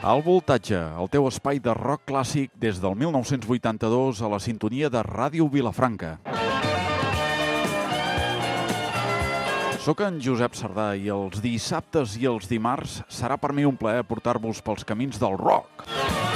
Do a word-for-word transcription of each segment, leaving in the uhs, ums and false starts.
Al Voltatge, el teu espai de rock clàssic des del mil nou-cents vuitanta-dos a la sintonia de Ràdio Vilafranca. Soc en Josep Sardà i els dissabtes i els dimarts serà per mi un plaer portar-vos pels camins del rock.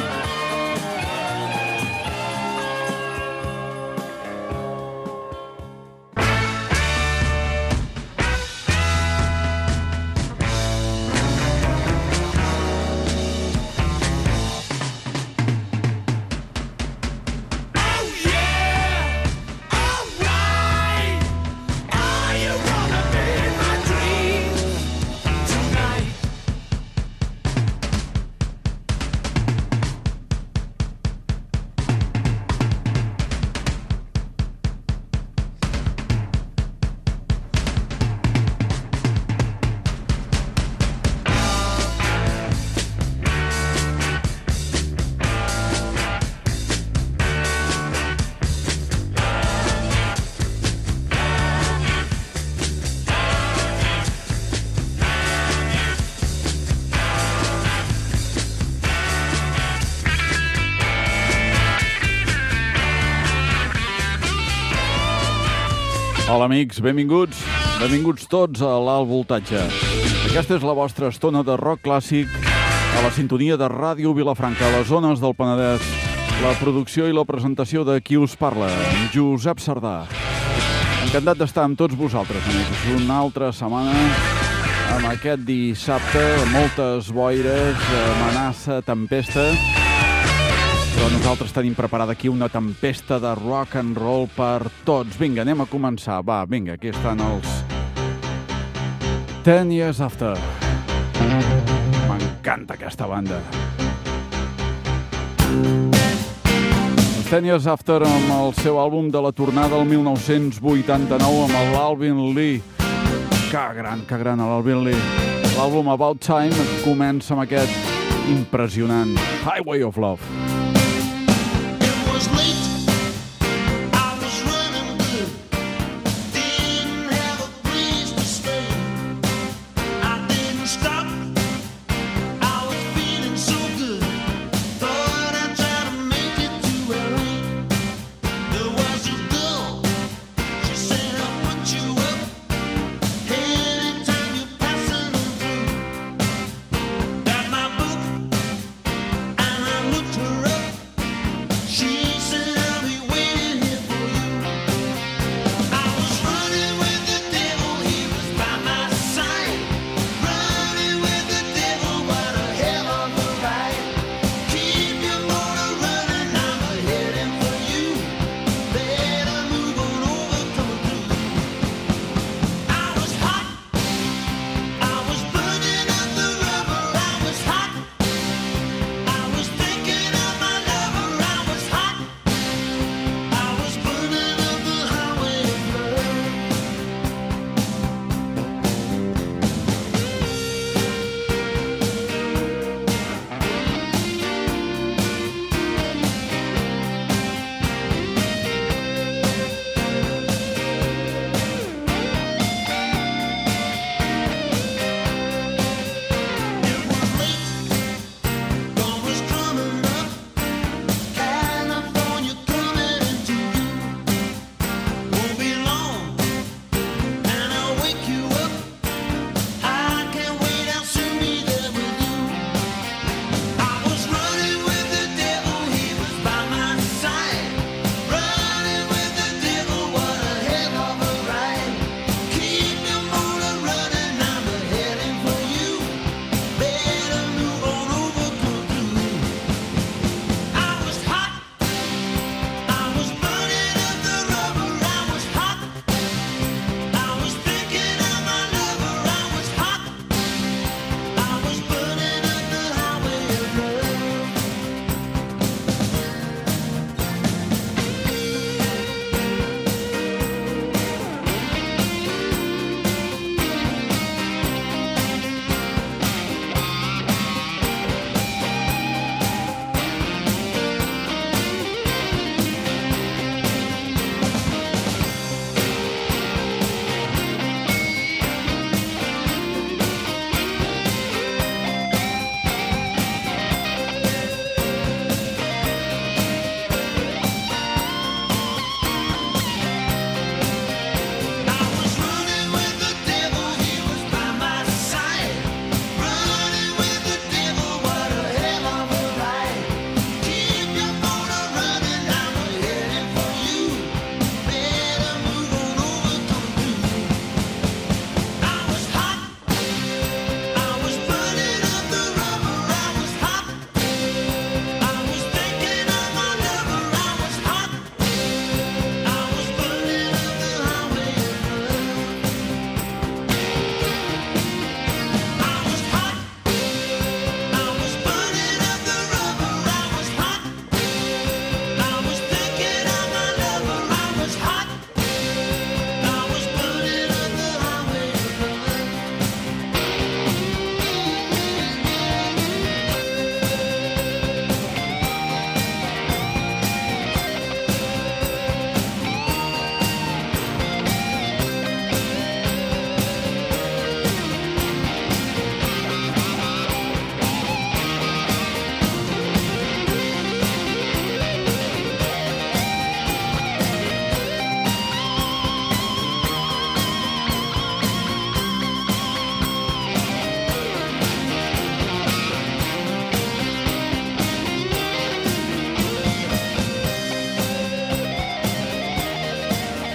Hola amics, benvinguts, benvinguts tots a l'Alt Voltatge. Aquesta és la vostra estona de rock clàssic a la sintonia de Ràdio Vilafranca, a les zones del Penedès. La producció i la presentació de qui us parla, Josep Sardà. Encantat d'estar amb tots vosaltres, amics. Una altra setmana amb aquest dissabte, moltes boires, amenaça, tempesta. Però nosaltres tenim preparada aquí una tempesta de rock and roll per tots. Vinga, anem a començar. Va, vinga, aquí estan els Ten Years After. M'encanta aquesta banda. Els Ten Years After amb el seu àlbum de la tornada del mil nou-cents vuitanta-nou amb l'Alvin Lee. Que gran, que gran, l'Alvin Lee. L'àlbum About Time comença amb aquest impressionant Highway of Love. To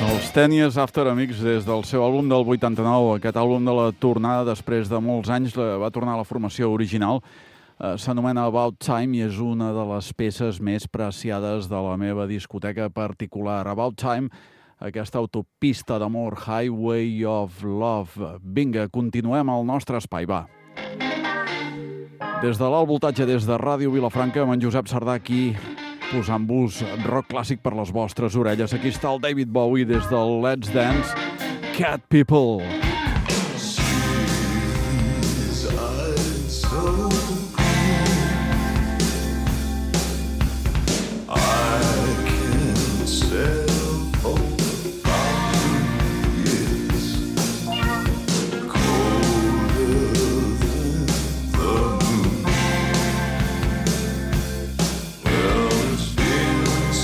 Els Ten Years After, amics, des del seu àlbum del vuitanta-nou, aquest àlbum de la tornada després de molts anys, va tornar a la formació original, eh, s'anomena About Time i és una de les peces més preciades de la meva discoteca particular. About Time, aquesta autopista d'amor, Highway of Love. Vinga, continuem el nostre espai, va. Des de l'alt voltatge, des de Ràdio Vilafranca, amb en Josep Sardà aquí, posant-vos rock clàssic per les vostres orelles. Aquí està el David Bowie des del Let's Dance, Cat People.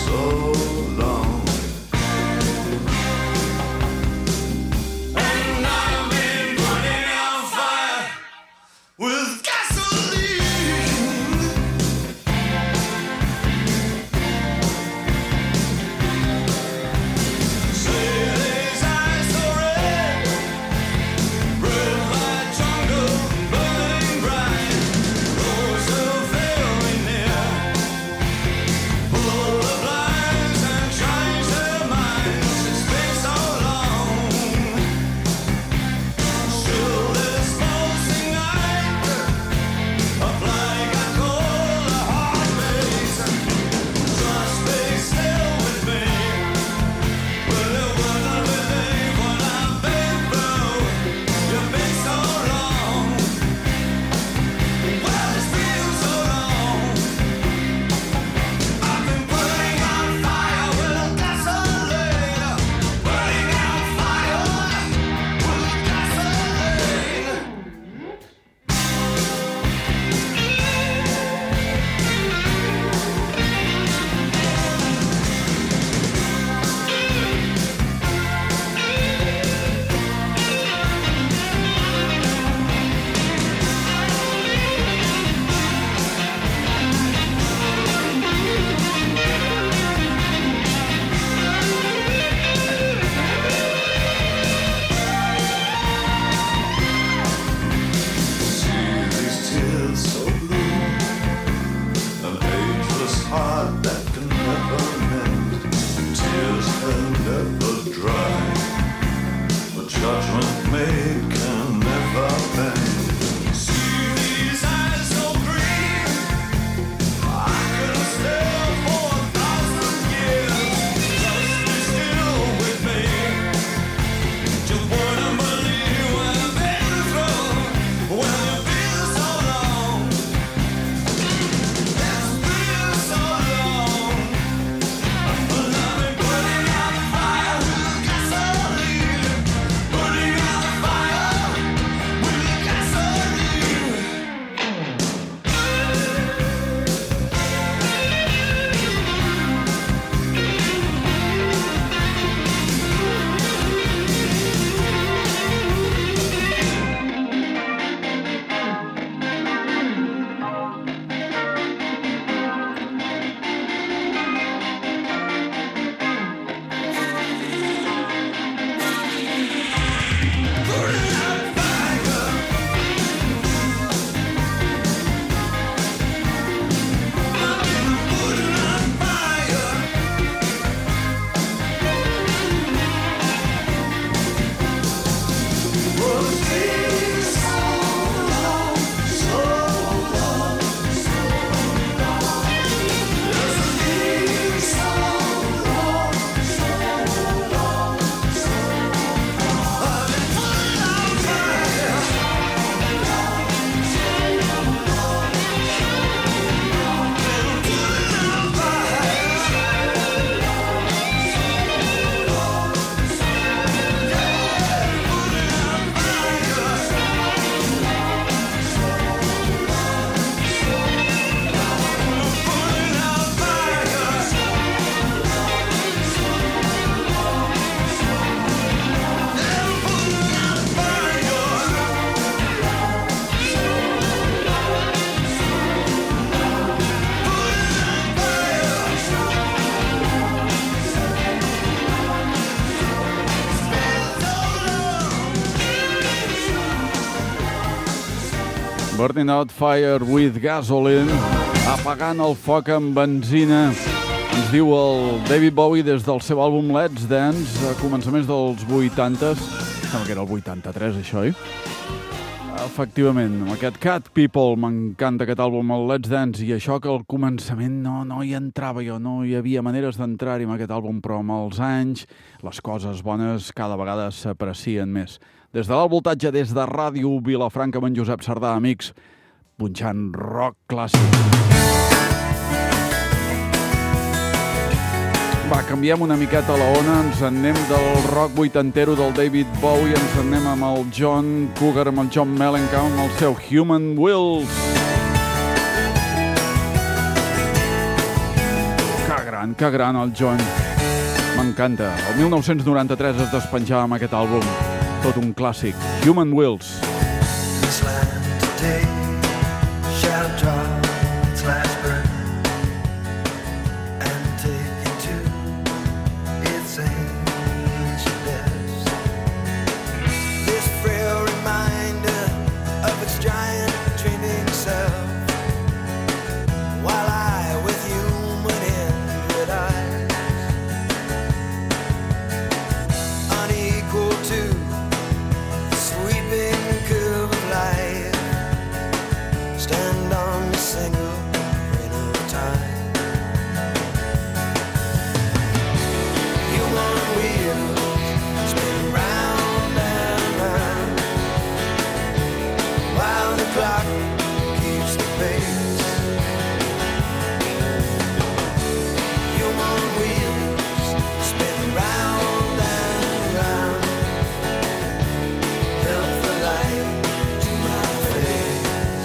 And Burning out fire with gasoline, apagant el foc amb benzina, ens diu el David Bowie des del seu àlbum Let's Dance, a començaments dels vuitantes, sembla que era el vuitanta-tres això, oi? Efectivament, amb aquest Cat People, m'encanta aquest àlbum, el Let's Dance, i això que al començament no, no hi entrava jo, no hi havia maneres d'entrar-hi amb aquest àlbum, però amb els anys les coses bones cada vegada s'aprecien més. Des de l'alt voltatge, des de Ràdio Vilafranca, amb en Josep Sardà, amics, punxant rock clàssic. Va, canviem una miqueta la ona, ens en anem del rock vuitantero del David Bowie, ens en anem amb el John Cougar, amb el John Mellencamp, amb el seu Human Wheels. Que gran, que gran el John. M'encanta. El mil nou-cents noranta-tres es despenjava amb aquest àlbum. Tot un clàssic. Human Wheels. This land today shall drop its last breath and take into its ancient depths. This frail reminder of its giant dreaming self, while I with human inward eyes, unequal to sweeping curve of life, stand on a single grain of time. Human wheels spin round and round, while the clock keeps the pace. Human wheels spin round and round, held the light to my face.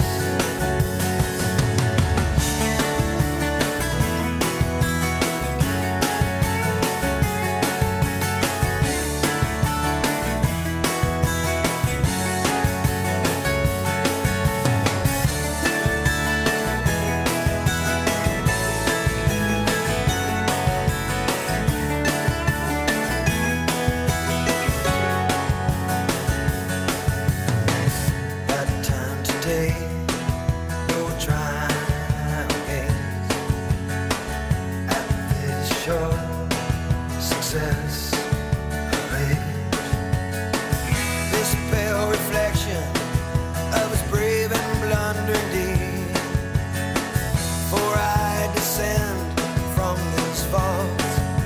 That time today, no trial gains at this short success of age. This pale reflection of his brave and blundering deed, for I descend from this vault.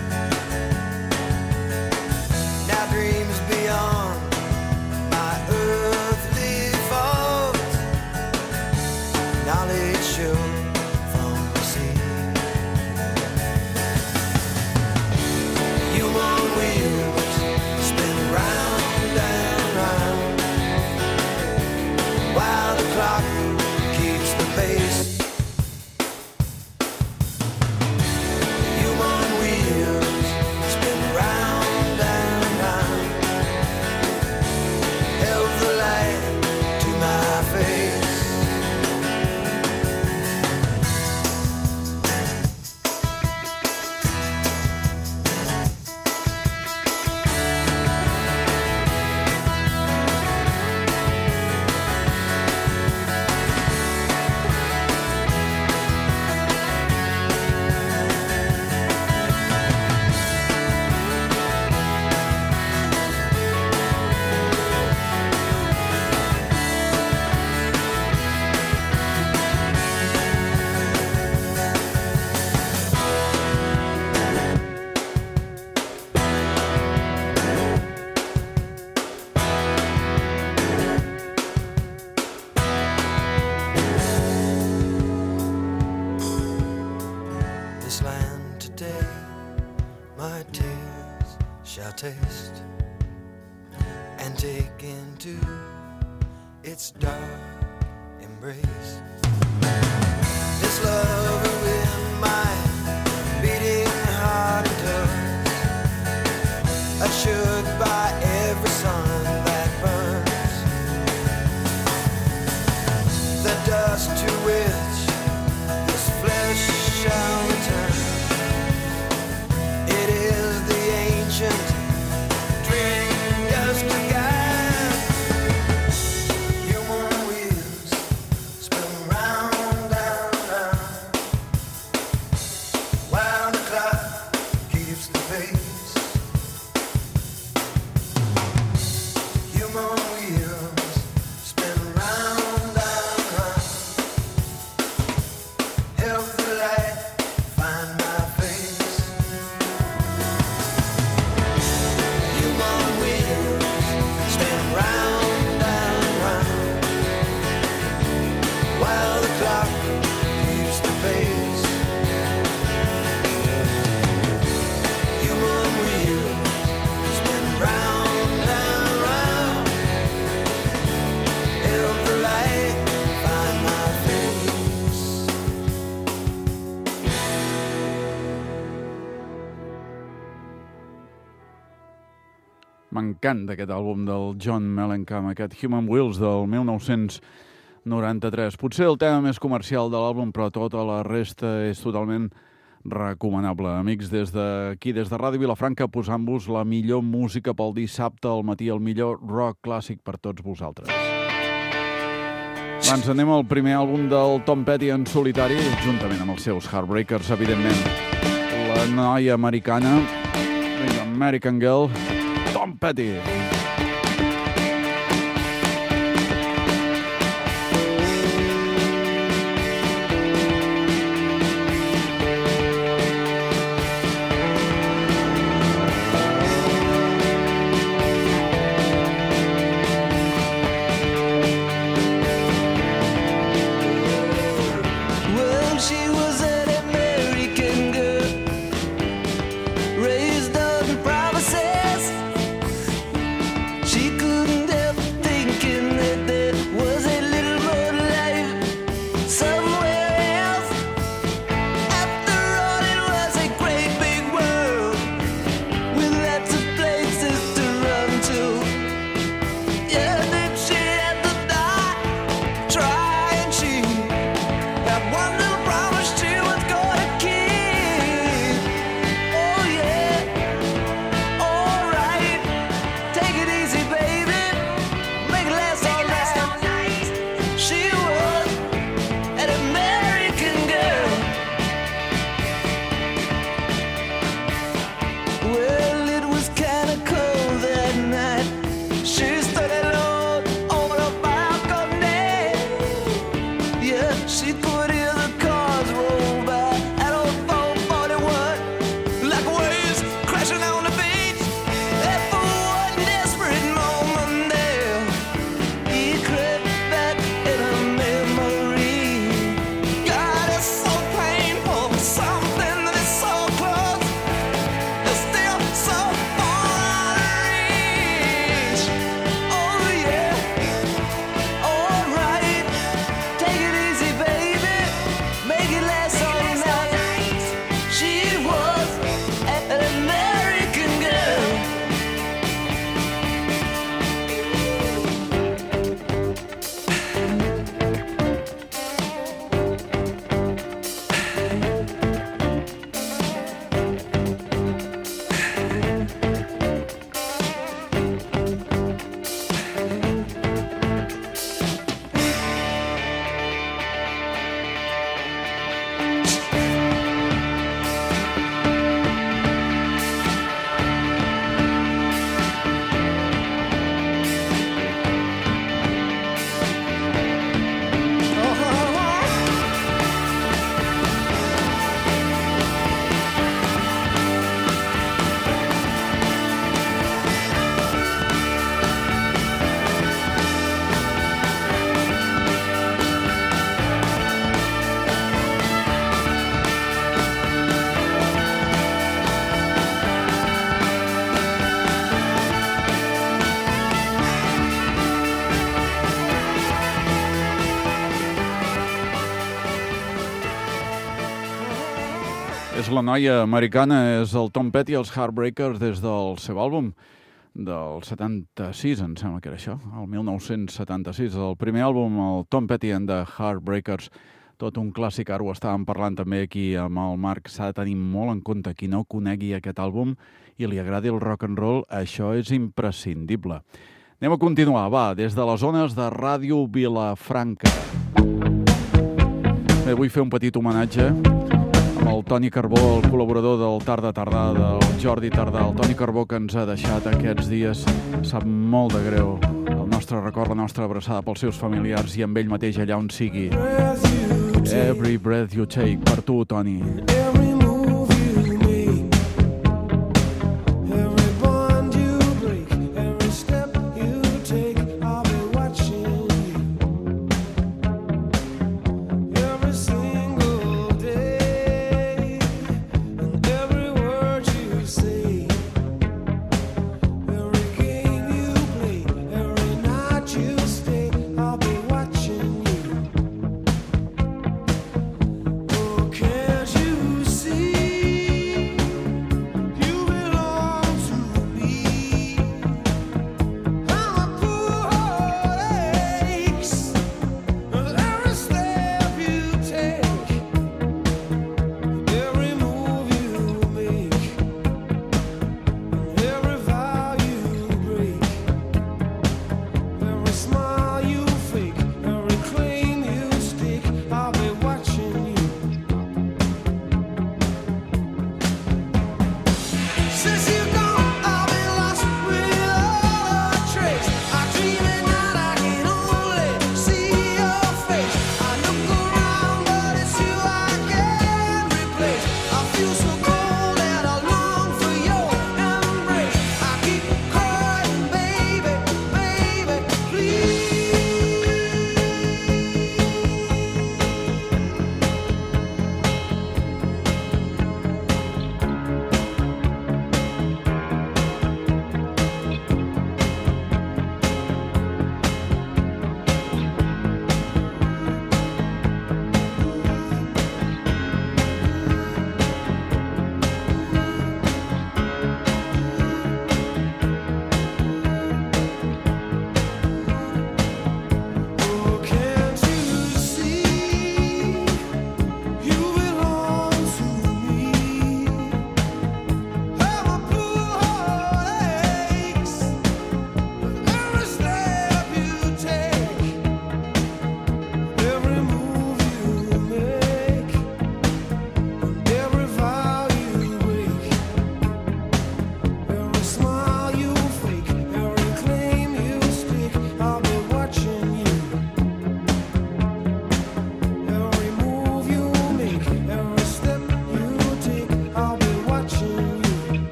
Now dreams beyond my earthly fault, knowledge sure from the sea. Human wheels spin round and round, while the clock keeps the pace. Human wheels spin round and round, held the light to my face. This land today, my tears shall taste and take into its dark embrace. This love in my beating heart endures, assured by every sun that burns. The dust to which this flesh shall return, it is the ancient dream just to guide. Human wheels M'encanta aquest àlbum del John Mellencamp, aquest Human Wheels del mil nou-cents noranta-tres. Potser el tema més comercial de l'àlbum, però tota la resta és totalment recomanable. Amics, des d'aquí, des de Ràdio Vilafranca, posant-vos la millor música pel dissabte al matí, el millor rock clàssic per tots vosaltres. Doncs anem al primer àlbum del Tom Petty en solitari, juntament amb els seus Heartbreakers, evidentment. La noia americana, American Girl, Tom Petty. És la noia americana, és el Tom Petty, els Heartbreakers, des del seu àlbum del setanta-sis, em sembla que era això, el mil nou-cents setanta-sis, el primer àlbum, el Tom Petty and the Heartbreakers, tot un clàssic. Ara ho estàvem parlant també aquí amb el Marc. S'ha de tenir molt en compte qui no conegui aquest àlbum i li agradi el rock and roll, això és imprescindible. Anem a continuar, va, des de les zones de Ràdio Vilafranca. Bé, vull fer un petit homenatge amb el Toni Carbó, el col·laborador del Tarda Tardà, del Jordi Tardà. El Toni Carbó, que ens ha deixat aquests dies, sap molt de greu. El nostre record, la nostra abraçada pels seus familiars i amb ell mateix allà on sigui. Every breath you take, per tu, Toni. Can't you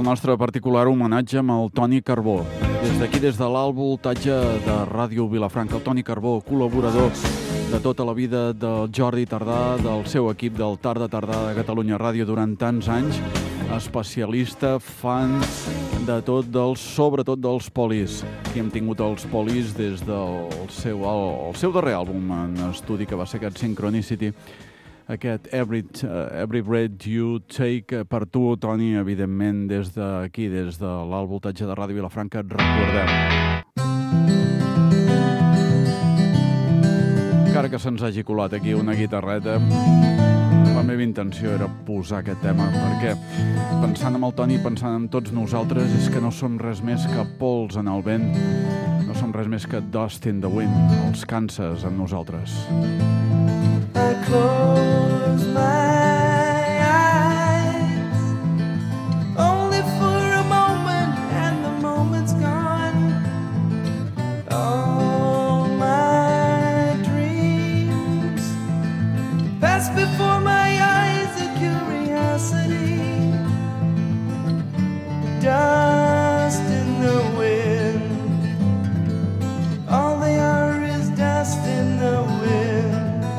nostre particular homenatge amb el Toni Carbó. Des d'aquí, des de l'alt voltatge de Ràdio Vilafranca, el Toni Carbó, col·laborador de tota la vida del Jordi Tardà, del seu equip del Tarda Tardà de Catalunya Ràdio durant tants anys, especialista, fan de tot, dels, sobretot dels Polis. Aquí hem tingut els Polis des del seu, el, el seu darrer àlbum en estudi, que va ser aquest Synchronicity, aquest Every, uh, Every Breath You Take, per tu, Toni, evidentment, des d'aquí, des de l'alt voltatge de Ràdio Vilafranca, et recordem. Encara que se'ns hagi colat aquí una guitarreta, la meva intenció era posar aquest tema, perquè pensant en el Toni, pensant en tots nosaltres, és que no som res més que pols en el vent, no som res més que dust in the wind, els Kansas amb nosaltres. I close my eyes only for a moment, and the moment's gone. All my dreams pass before my eyes, a curiosity, dust in the wind. All they are is dust in the wind.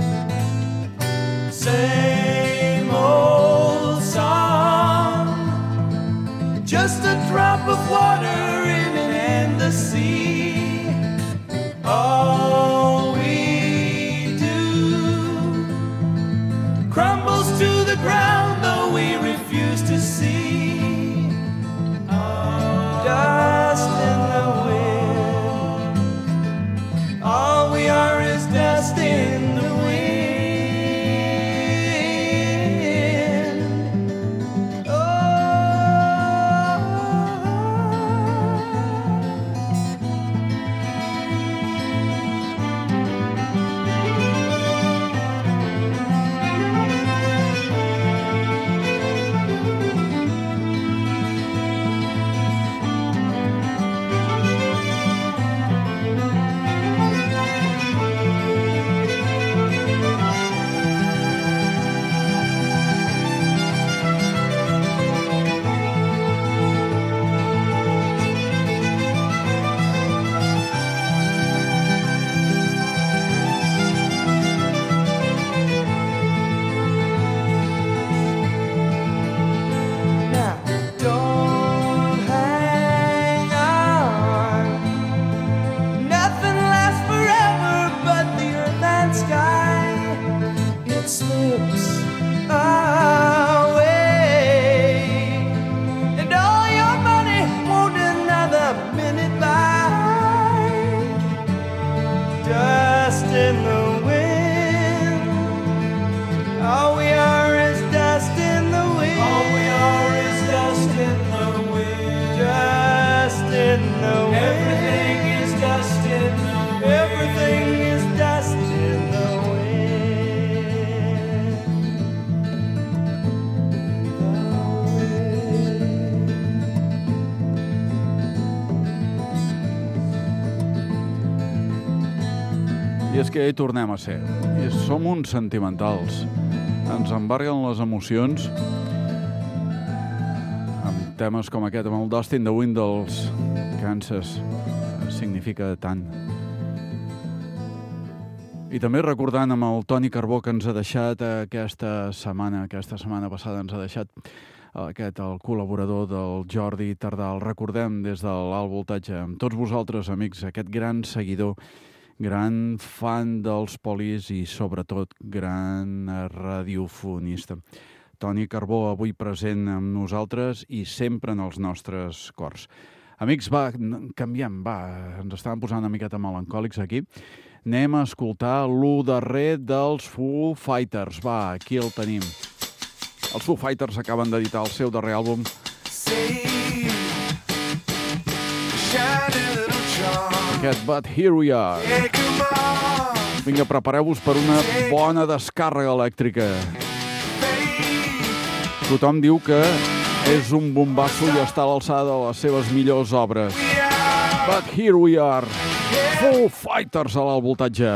Same old song, just a drop of water in an endless sea. All we do crumbles to the ground, though we refuse to see. Dust in the wind. All we are is dust in the wind. És que hi tornem a ser. I som uns sentimentals. Ens embarguen les emocions amb temes com aquest, amb el Dust in the Wind dels Kansas. Significa tant. I també recordant amb el Toni Carbó, que ens ha deixat aquesta setmana, aquesta setmana passada ens ha deixat aquest, el col·laborador del Jordi Tardà. El recordem des de l'alt voltatge. Amb tots vosaltres, amics, aquest gran seguidor, gran fan dels Polis i, sobretot, gran radiofonista. Toni Carbó, avui present amb nosaltres i sempre en els nostres cors. Amics, va, canviem, va, ens estàvem posant una miqueta melancòlics aquí. Anem a escoltar l'u darrer dels Foo Fighters. Va, aquí el tenim. Els Foo Fighters acaben d'editar el seu darrer àlbum. Aquest But Here We Are. Vinga, prepareu-vos per una bona descàrrega elèctrica. Tothom diu que és un bombasso i està a l'alçada de les seves millors obres. But Here We Are. Foo Fighters a l'alt voltatge.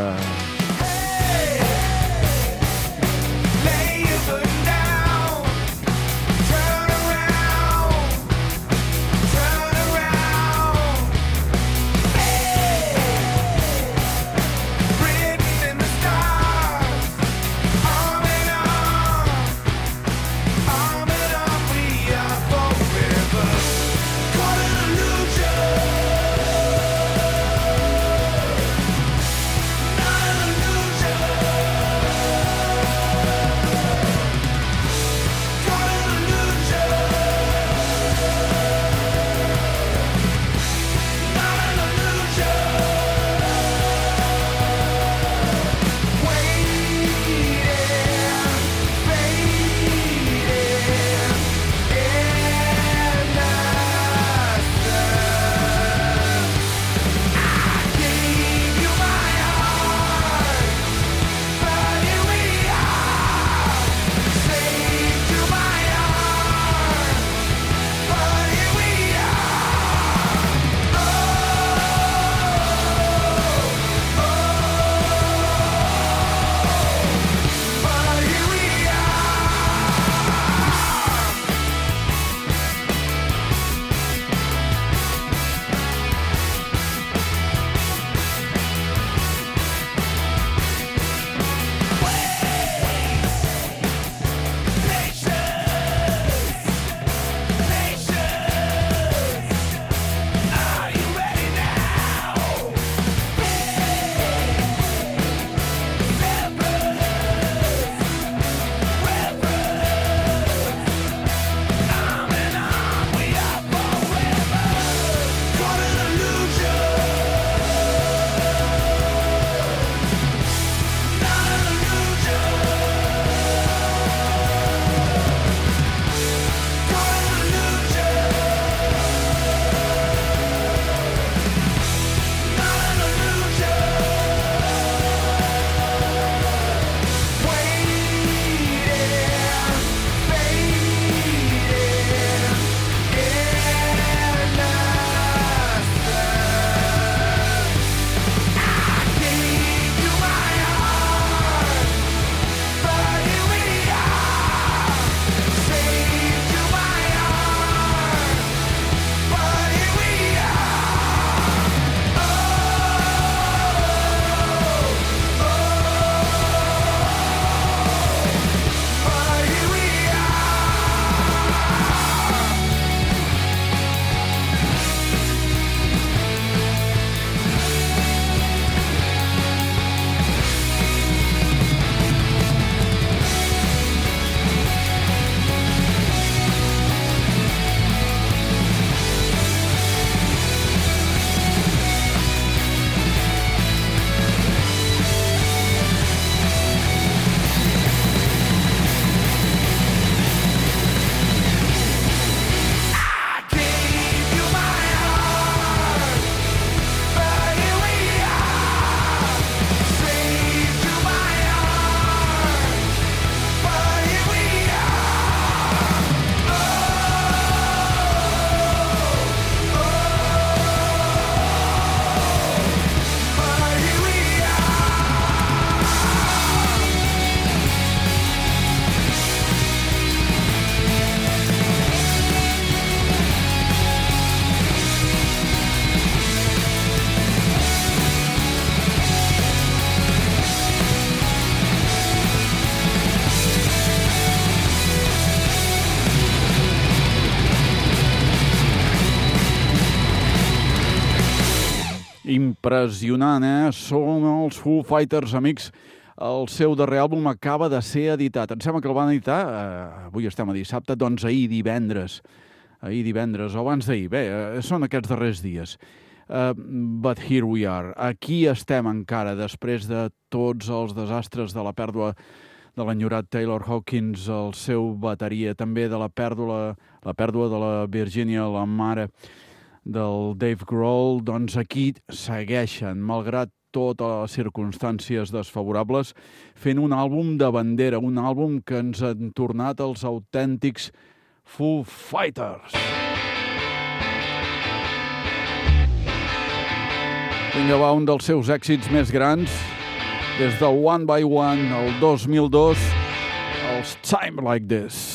Impressionant, eh? Són els Foo Fighters, amics. El seu darrer àlbum acaba de ser editat. Em sembla que el van editar, eh, avui estem a dissabte, doncs ahir divendres. Ahir divendres, o abans d'ahir. Bé, eh, són aquests darrers dies. Uh, but here we are. Aquí estem encara, després de tots els desastres de la pèrdua de l'enyorat Taylor Hawkins, el seu bateria, també de la pèrdua, la pèrdua de la Virginia, la mare del Dave Grohl, doncs aquí segueixen, malgrat totes les circumstàncies desfavorables, fent un àlbum de bandera, un àlbum que ens han tornat els autèntics Foo Fighters. Vinga, va, un dels seus èxits més grans, des del One by One, el dos mil dos, els Time Like This.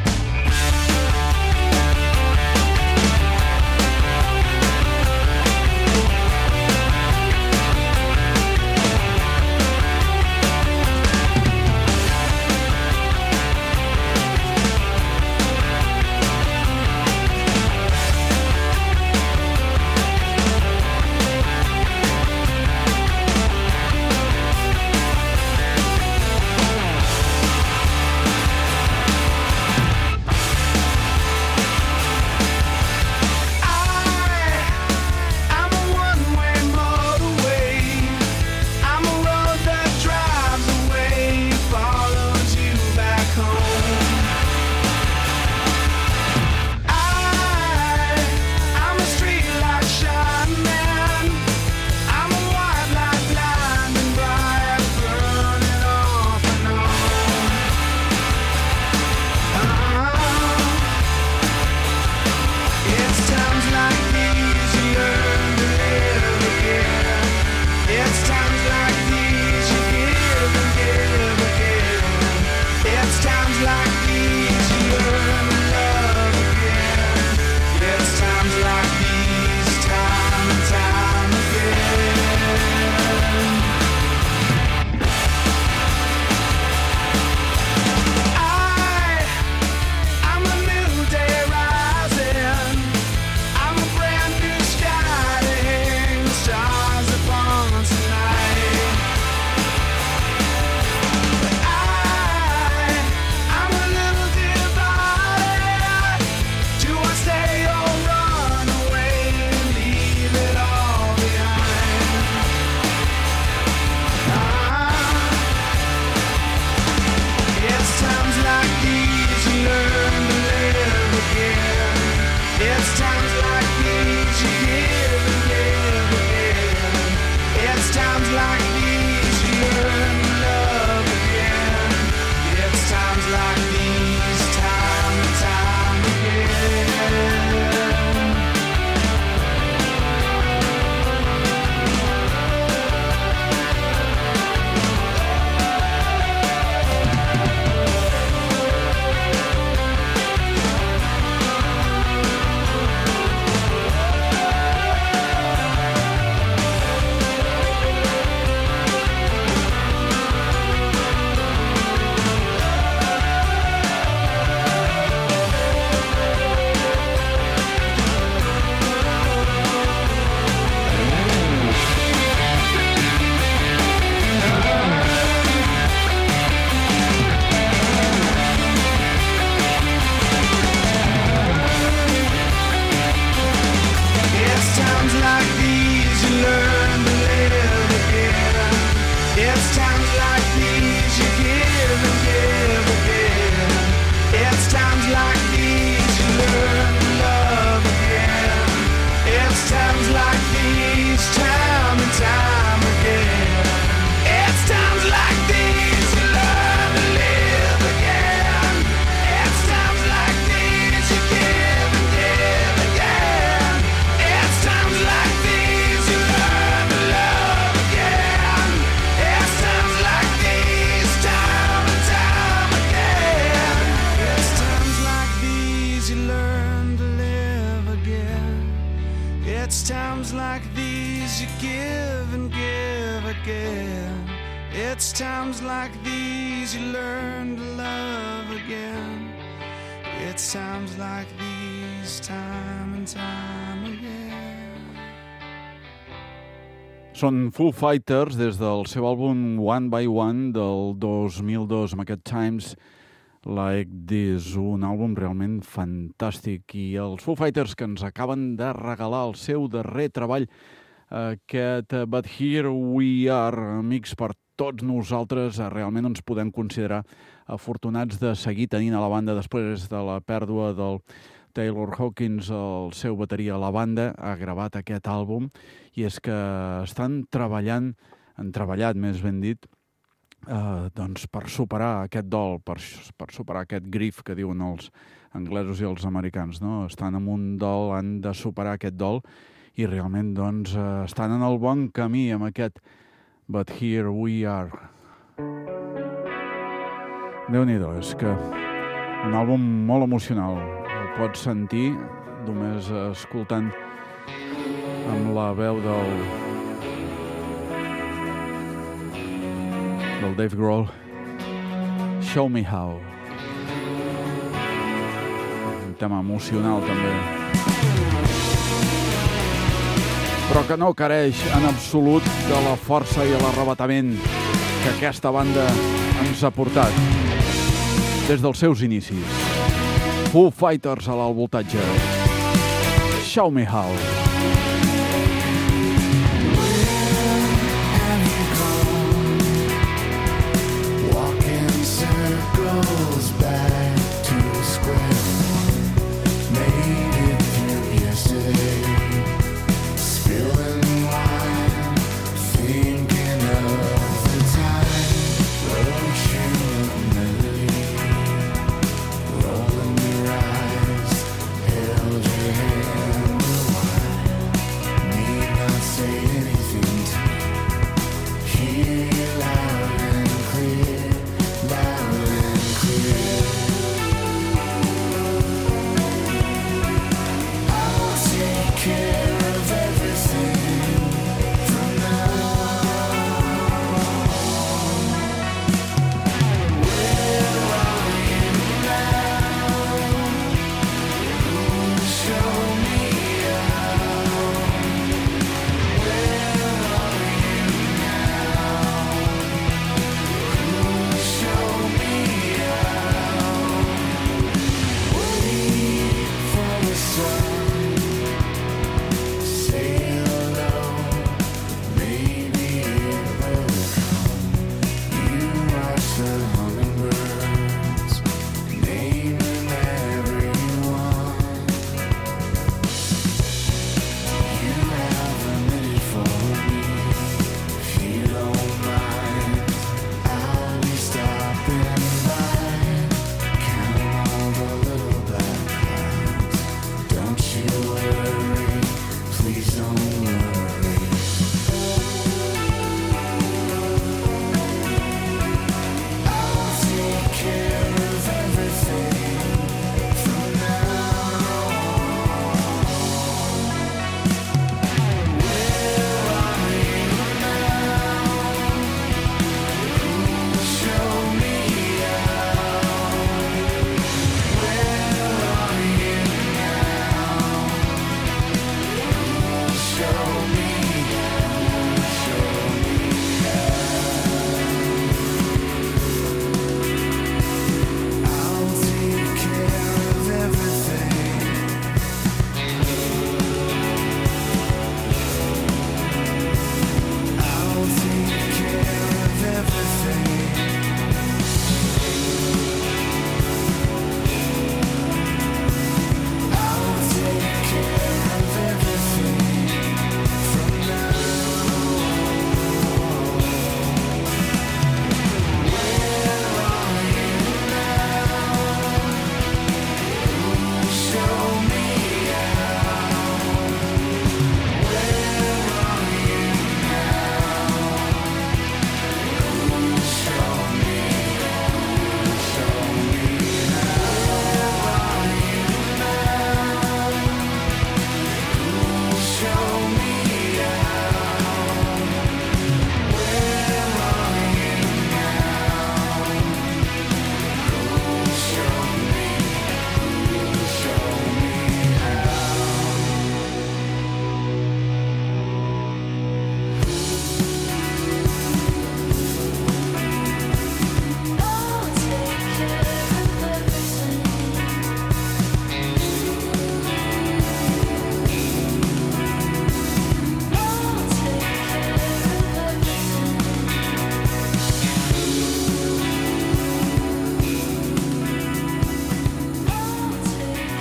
It's times like these you learn to love again. It's times like these, time and time again. Són Foo Fighters des del seu àlbum One by One del dos mil dos, amb aquest Times Like This, un àlbum realment fantàstic. I els Foo Fighters que ens acaben de regalar el seu darrer treball, aquest But Here We Are, amics, per tots nosaltres realment ens podem considerar afortunats de seguir tenint a la banda després de la pèrdua del Taylor Hawkins, el seu bateria. La banda ha gravat aquest àlbum i és que estan treballant, han treballat més ben dit, eh, doncs per superar aquest dol, per, per superar aquest grif que diuen els anglesos i els americans, no? Estan en un dol, han de superar aquest dol i realment doncs eh, estan en el bon camí amb aquest But Here We Are. Déu-n'hi-do, és que un àlbum molt emocional. El pots sentir només escoltant amb la veu del del Dave Grohl. Show Me How. Un tema emocional també, però que no careix en absolut de la força i l'arravatament que aquesta banda ens ha portat des dels seus inicis. Foo Fighters a l'alt voltatge. Show Me How. Hear you loud and clear, loud and clear.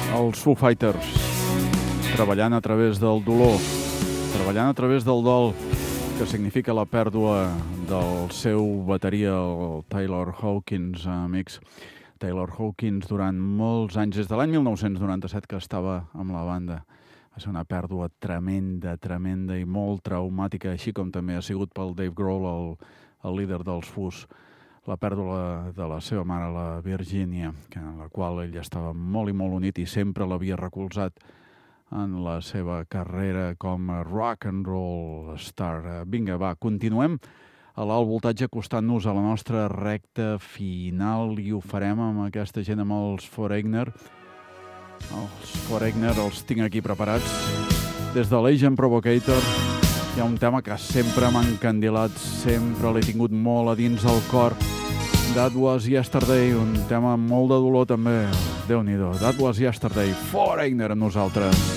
els Foo Fighters, treballant a través del dolor, treballant a través del dol, que significa la pèrdua del seu bateria, el Taylor Hawkins, amics. Taylor Hawkins durant molts anys, des de l'any mil nou-cents noranta-set que estava amb la banda. Va ser una pèrdua tremenda, tremenda i molt traumàtica, així com també ha sigut pel Dave Grohl, el, el líder dels Foos, la pèrdua de la seva mare, la Virginia, que, en la qual ell estava molt i molt unit i sempre l'havia recolzat en la seva carrera com a rock and roll star. Vinga, va, continuem a l'alt voltatge acostant-nos a la nostra recta final i ho farem amb aquesta gent, amb els Foreigner. Els Foreigner els tinc aquí preparats. Des de l'Agent Provocator hi ha un tema que sempre m'ha encandilat, sempre l'he tingut molt a dins el cor. That Was Yesterday, un tema molt de dolor també. Déu-n'hi-do, That Was Yesterday, Foreigner amb nosaltres.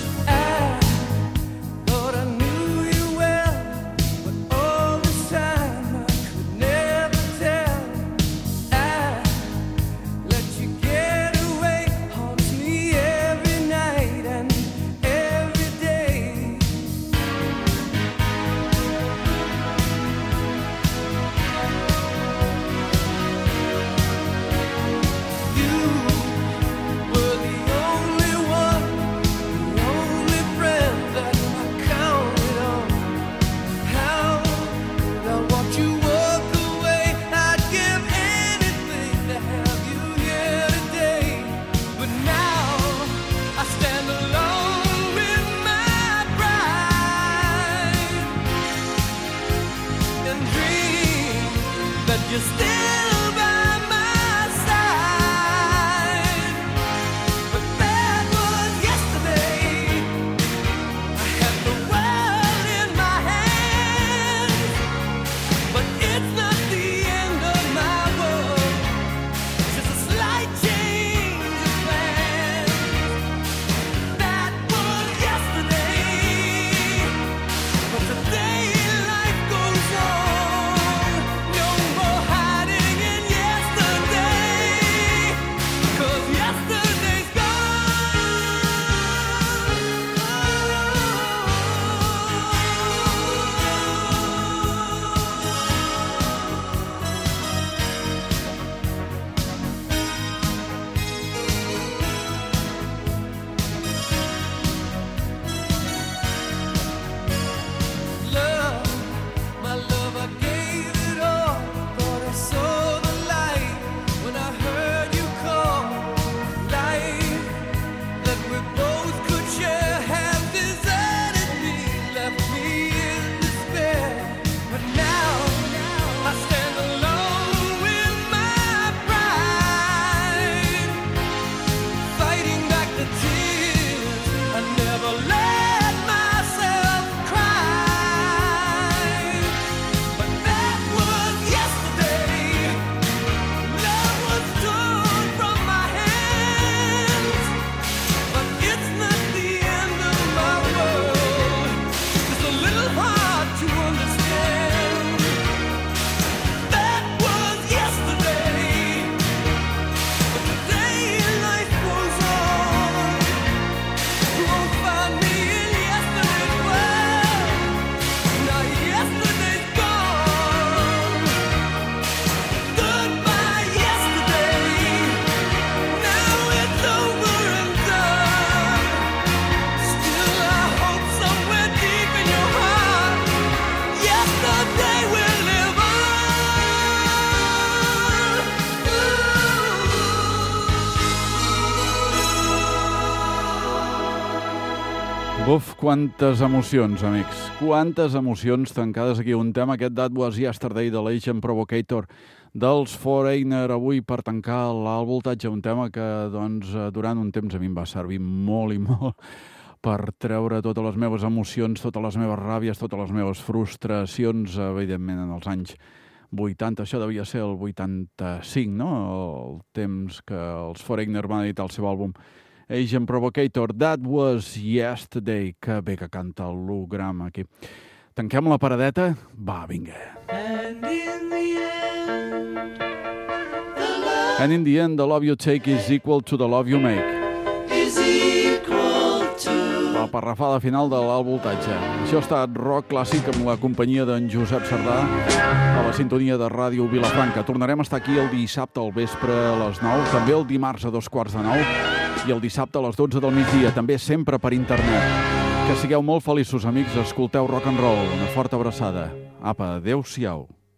Buf, quantes emocions, amics. Quantes emocions tancades aquí. Un tema, aquest That Was Yesterday de l'Agent Provocator dels Foreigner, avui per tancar l'alt voltatge. Un tema que, doncs, durant un temps a mi em va servir molt i molt per treure totes les meves emocions, totes les meves ràbies, totes les meves frustracions, evidentment, en els anys vuitanta. Això devia ser el vuitanta-cinc, no? El temps que els Foreigner van editar el seu àlbum Agent Provocator, That Was Yesterday. Que bé que canta l'holograma aquí. Tanquem la paradeta? Va, vinga. And in the end, the love, And in the, end, the love you take is equal to the love you make. Is equal parrafada final de l'alt voltatge. Això ha estat rock clàssic amb la companyia d'en Josep Sardà a la sintonia de Ràdio Vilafranca. Tornarem a estar aquí el dissabte al vespre a les nou, també el dimarts a dos quarts de nou i el dissabte a les dotze del migdia, també sempre per internet. Que sigueu molt feliços, amics. Escolteu rock and roll. Una forta abraçada. Apa, adeu-siau.